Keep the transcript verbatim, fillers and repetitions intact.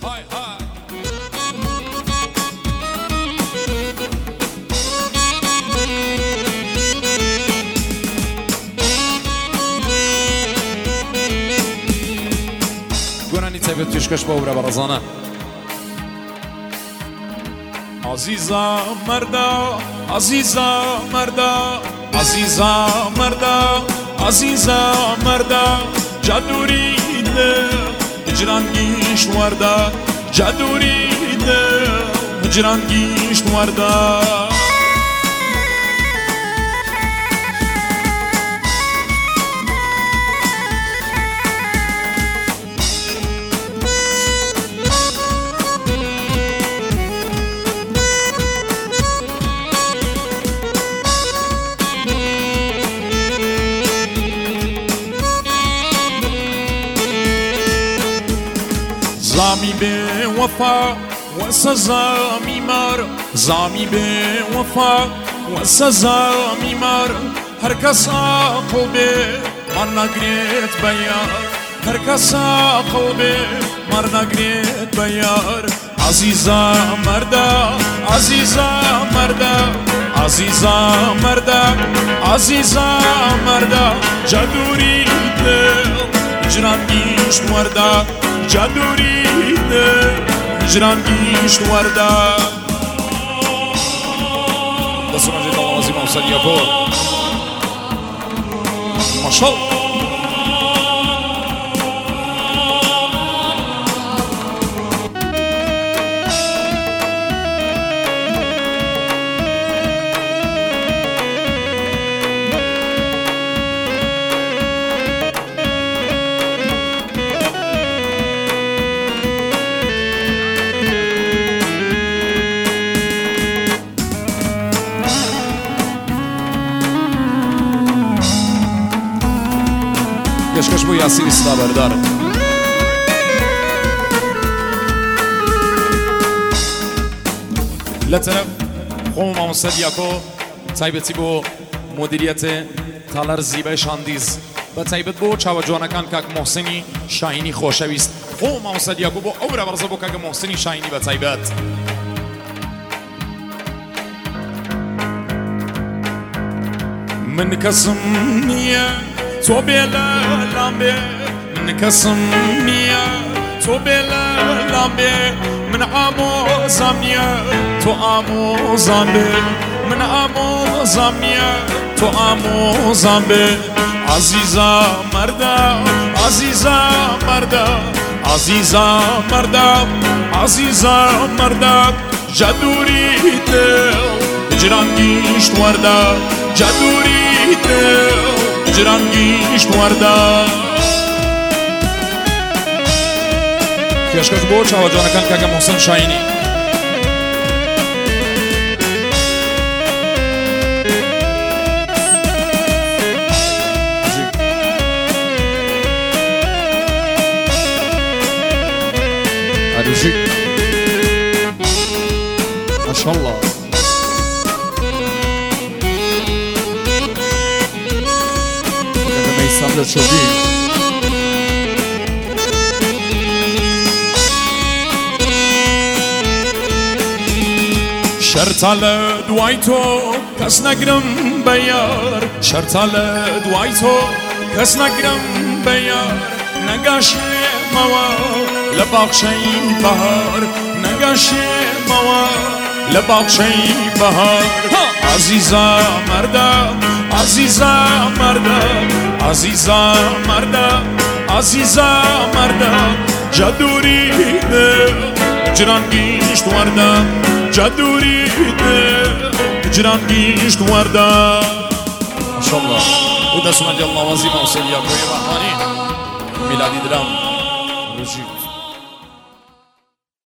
های های گونانی تایبت پیشکش با او را برزانه عزیزا مردا عزیزا مردا عزیزا مردا عزیزا مردا جادوریده هجران گیشت وردا جادوریده هجران گیشت وردا زامی به وفا و سزا میمار زامی به وفا و سزا میمار هر کس قلبه من نگریت بیار هر کس قلبه من نگریت بیار عزیزا مردا عزیزا مردا عزیزا مردا عزیزا مردا جادوری دل هجران گیشت وردا جادوریده هجران گیشت وردا دست مجید الله عظیم موسیقی پر ماشاءالله کشکش بو یاسیر استا بردار لطرف خوم ماموسد یاکو تایبتی بو مدیریت تالر زیبای شاندیز و تایبت بو چاو جوانکان کاک محسنی شاینی خوشویست خوم ماموسد یاکو بو اورا برزه بو کاک محسنی شاینی و تایبت من کسم نیه تو بلا لامبه من کسم نیا تو بلا لامبه من آمو زامیا تو آمو زامبه من آمو زامیا تو آمو زامبه عزیزا مردا عزیزا مردا عزیزا مردا عزیزا مردا جادوری دل هجران گیشت وردا جادوری دل هجران گیشت وردا کشکش بو چاو جانکان کاک محسن شاینی عروشی ماشاءالله سامل شدی شرطال دوای تو کس نگرم بیار شرطال دوای تو کس نگرم بیار نگاش موا لباقشی بهار نگاش موا لباقشی بهار عزیزا مردا عزیزا مردا عزیزا مردا عزیزا مردا جادوری دل هجران گیشت وردا جادوری دل هجران گیشت وردا ماشاءالله و دست مجید الله عظیم موسیقی کوی رحمانی میلادی درام روشی